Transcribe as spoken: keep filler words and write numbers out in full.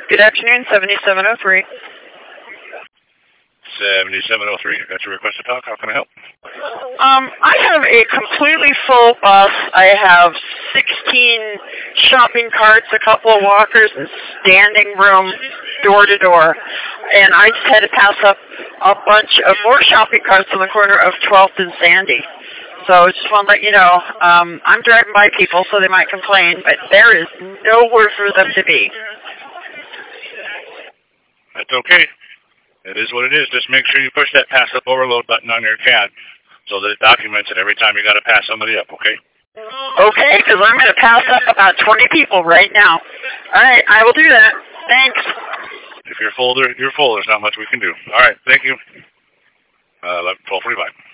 Good afternoon, seventy-seven oh three. seventy-seven oh three, I got your request to talk. How can I help? Um, I have a completely full bus. I have sixteen shopping carts, a couple of walkers, and standing room door to door. And I just had to pass up a bunch of more shopping carts on the corner of twelfth and Sandy. So just want to let you know, um, I'm driving by people, so they might complain, but there is nowhere for them to be. That's okay. It is what it is. Just make sure you push that pass up overload button on your C A D so that it documents it every time you got to pass somebody up, okay? Okay, because I'm going to pass up about twenty people right now. All right, I will do that. Thanks. If you're full, you're full. There's not much we can do. All right, thank you. Uh, twelve forty-five.